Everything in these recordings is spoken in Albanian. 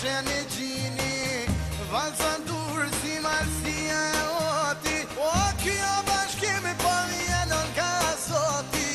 sheni gjini, valzën dur si marsia e oti. O kjo bashkimi po vjenon ka soti.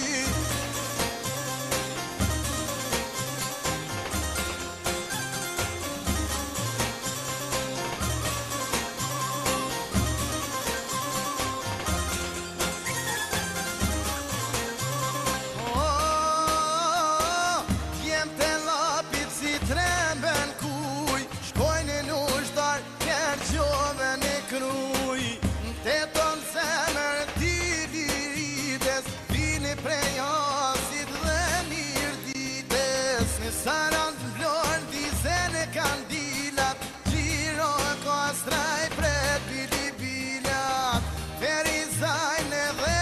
Teton zemër ti lides, vini prej asit dhe mirë dites. Në saran të vlorë, dizen e kandilat, gjiro ka straj pret bilibilat. Ferizajnë dhe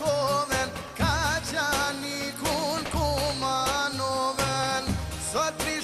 Gjakoven, ka qanikun kumanoven. Sot